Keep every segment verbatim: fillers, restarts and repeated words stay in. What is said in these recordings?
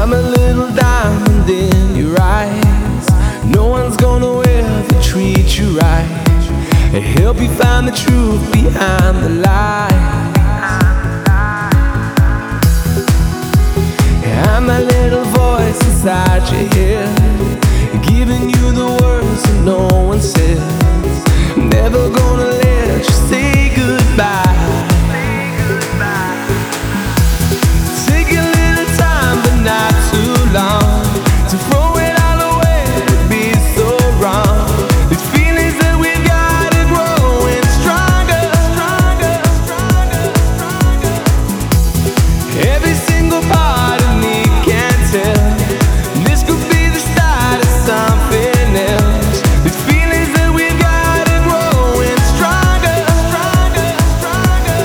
I'm a little diamond in your eyes. No one's gonna ever treat you right and help you find the truth behind the lie. I'm that little voice inside your head, giving you the words that no one says. I'm never gonna let you say goodbye. Take a little time, but not too long. To throw it all away would be so wrong. These feelings that we got are growing stronger, stronger, stronger, stronger. Every single part of me can tell this could be the start of something else. These feelings that we got are growing stronger, stronger, stronger,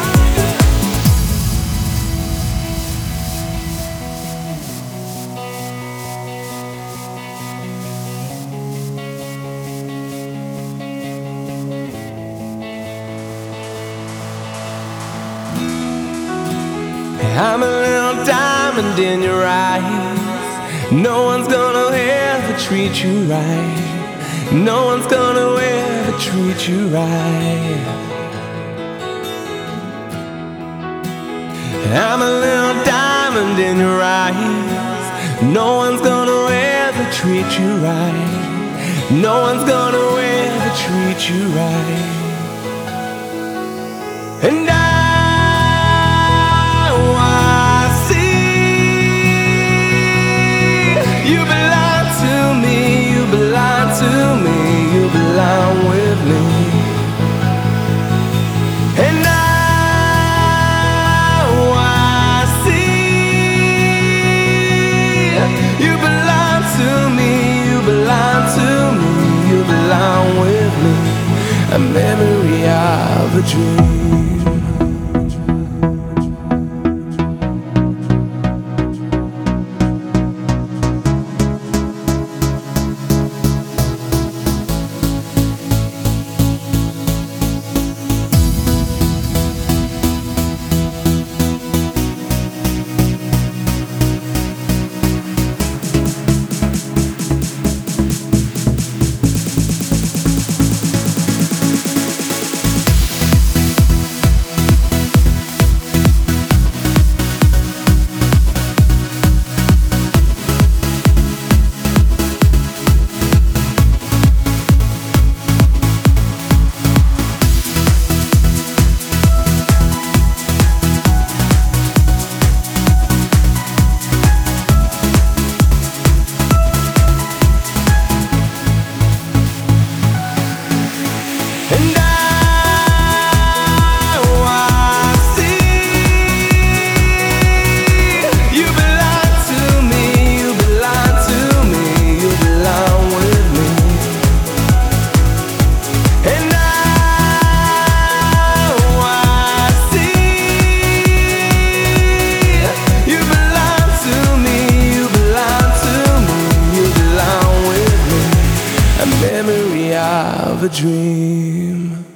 I'm a little diamond in your eyes. No one's gonna ever treat you right. No one's gonna ever treat you right. I'm a little diamond in your eyes. No one's gonna ever treat you right. No one's gonna ever treat you right. And I to me, you belong with me. And now I see you belong to me, you belong to me, you belong with me. A memory of a dream. Memory of a dream.